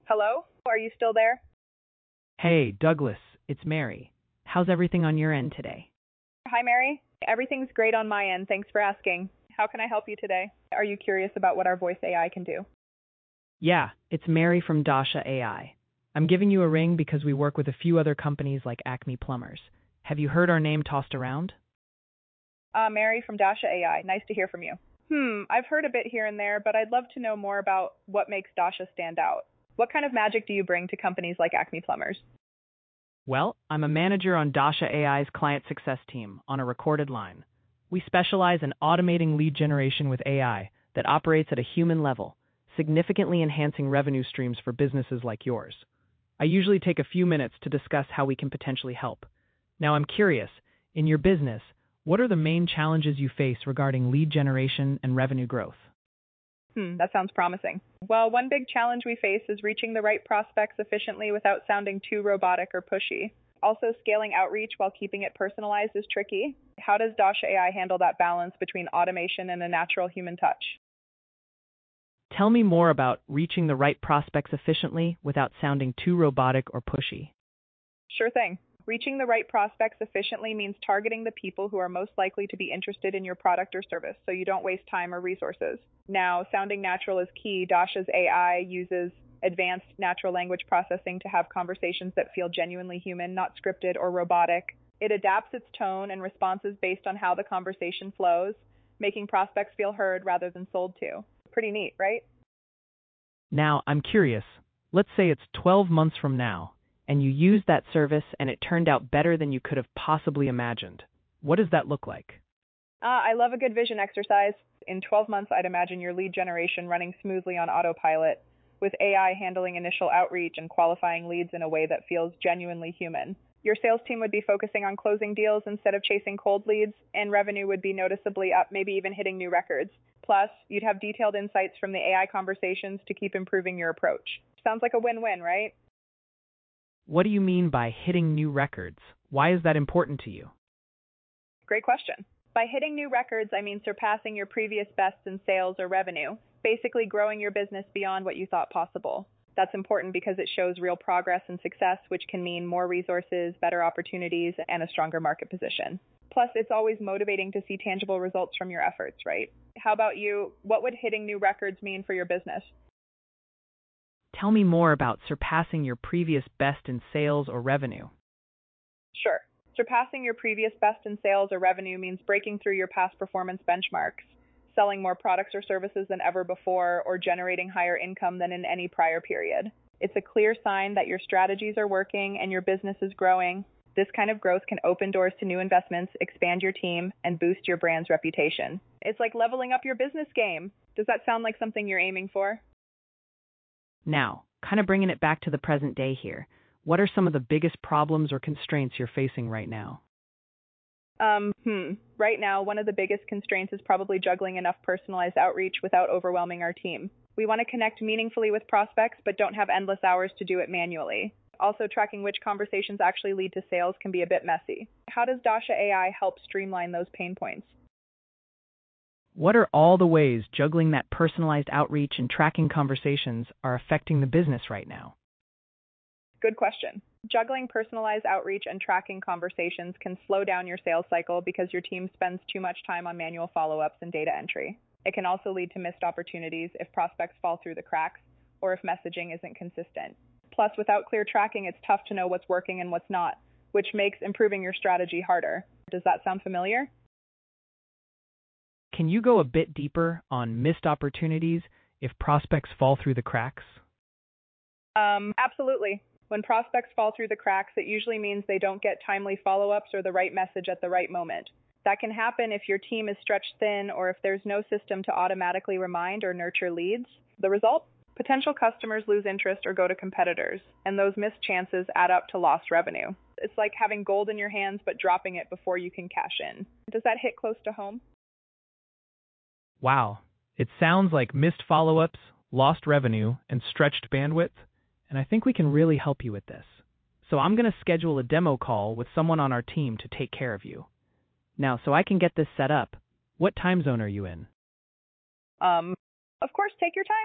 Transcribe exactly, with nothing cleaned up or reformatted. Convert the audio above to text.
Hello? Are you still there? Hey, Douglas, it's Mary. How's everything on your end today? Hi, Mary. Everything's great on my end. Thanks for asking. How can I help you today? Are you curious about what our voice A I can do? Yeah, it's Mary from Dasha A I. I'm giving you a ring because we work with a few other companies like Acme Plumbers. Have you heard our name tossed around? Uh, Mary from Dasha A I. Nice to hear from you. Hmm, I've heard a bit here and there, but I'd love to know more about what makes Dasha stand out. What kind of magic do you bring to companies like Acme Plumbers? Well, I'm a manager on Dasha A I's client success team on a recorded line. We specialize in automating lead generation with A I that operates at a human level, significantly enhancing revenue streams for businesses like yours. I usually take a few minutes to discuss how we can potentially help. Now, I'm curious, in your business, what are the main challenges you face regarding lead generation and revenue growth? Hmm, that sounds promising. Well, one big challenge we face is reaching the right prospects efficiently without sounding too robotic or pushy. Also, scaling outreach while keeping it personalized is tricky. How does Dasha A I handle that balance between automation and a natural human touch? Tell me more about reaching the right prospects efficiently without sounding too robotic or pushy. Sure thing. Reaching the right prospects efficiently means targeting the people who are most likely to be interested in your product or service so you don't waste time or resources. Now, sounding natural is key. Dasha's A I uses advanced natural language processing to have conversations that feel genuinely human, not scripted or robotic. It adapts its tone and responses based on how the conversation flows, making prospects feel heard rather than sold to. Pretty neat, right? Now, I'm curious. Let's say it's twelve months from now, and you used that service and it turned out better than you could have possibly imagined. What does that look like? Uh, I love a good vision exercise. In twelve months, I'd imagine your lead generation running smoothly on autopilot, with A I handling initial outreach and qualifying leads in a way that feels genuinely human. Your sales team would be focusing on closing deals instead of chasing cold leads, and revenue would be noticeably up, maybe even hitting new records. Plus, you'd have detailed insights from the A I conversations to keep improving your approach. Sounds like a win-win, right? What do you mean by hitting new records? Why is that important to you? Great question. By hitting new records, I mean surpassing your previous bests in sales or revenue, basically growing your business beyond what you thought possible. That's important because it shows real progress and success, which can mean more resources, better opportunities, and a stronger market position. Plus, it's always motivating to see tangible results from your efforts, right? How about you? What would hitting new records mean for your business? Tell me more about surpassing your previous best in sales or revenue. Sure. Surpassing your previous best in sales or revenue means breaking through your past performance benchmarks, selling more products or services than ever before, or generating higher income than in any prior period. It's a clear sign that your strategies are working and your business is growing. This kind of growth can open doors to new investments, expand your team, and boost your brand's reputation. It's like leveling up your business game. Does that sound like something you're aiming for? Now, kind of bringing it back to the present day here, what are some of the biggest problems or constraints you're facing right now? Um, hmm. Right now, one of the biggest constraints is probably juggling enough personalized outreach without overwhelming our team. We want to connect meaningfully with prospects, but don't have endless hours to do it manually. Also, tracking which conversations actually lead to sales can be a bit messy. How does Dasha A I help streamline those pain points? What are all the ways juggling that personalized outreach and tracking conversations are affecting the business right now? Good question. Juggling personalized outreach and tracking conversations can slow down your sales cycle because your team spends too much time on manual follow-ups and data entry. It can also lead to missed opportunities if prospects fall through the cracks or if messaging isn't consistent. Plus, without clear tracking, it's tough to know what's working and what's not, which makes improving your strategy harder. Does that sound familiar? Can you go a bit deeper on missed opportunities if prospects fall through the cracks? Um, absolutely. When prospects fall through the cracks, it usually means they don't get timely follow-ups or the right message at the right moment. That can happen if your team is stretched thin or if there's no system to automatically remind or nurture leads. The result? Potential customers lose interest or go to competitors, and those missed chances add up to lost revenue. It's like having gold in your hands but dropping it before you can cash in. Does that hit close to home? Wow, it sounds like missed follow-ups, lost revenue, and stretched bandwidth, and I think we can really help you with this. So I'm going to schedule a demo call with someone on our team to take care of you. Now, so I can get this set up, what time zone are you in? Um, of course, take your time.